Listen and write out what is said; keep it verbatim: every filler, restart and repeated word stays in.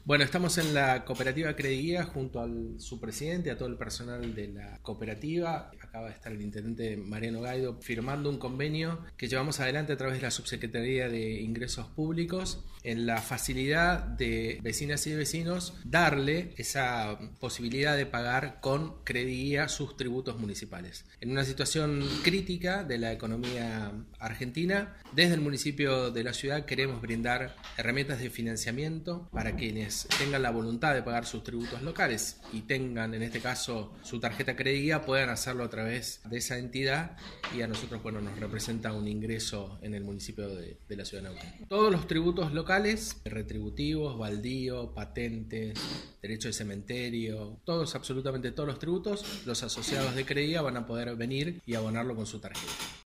Bueno, estamos en la cooperativa Crediguía junto al su presidente, a todo el personal de la cooperativa. Acaba de estar el intendente Mariano Gaido firmando un convenio que llevamos adelante a través de la Subsecretaría de Ingresos Públicos en la facilidad de vecinas y de vecinos darle esa posibilidad de pagar con Crediguía sus tributos municipales. En una situación crítica de la economía argentina, desde el municipio de la ciudad queremos brindar herramientas de financiamiento para quienes tengan la voluntad de pagar sus tributos locales y tengan en este caso su tarjeta Crediguía, puedan hacerlo a través de esa entidad y a nosotros bueno, nos representa un ingreso en el municipio de, de la ciudad de Neuquén. Todos los tributos locales, retributivos, baldío, patentes, derecho de cementerio, todos, absolutamente todos los tributos, los asociados de Crediguía van a poder venir y abonarlo con su tarjeta.